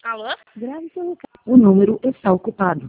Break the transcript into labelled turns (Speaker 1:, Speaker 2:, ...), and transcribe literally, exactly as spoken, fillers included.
Speaker 1: Alô?
Speaker 2: Grave seu recado. O número está ocupado.